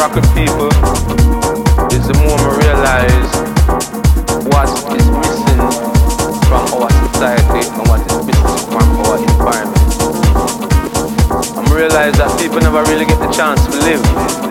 talk with people, is the more I realize what is missing from our society and what is missing from our environment. I realize that people never really get the chance to live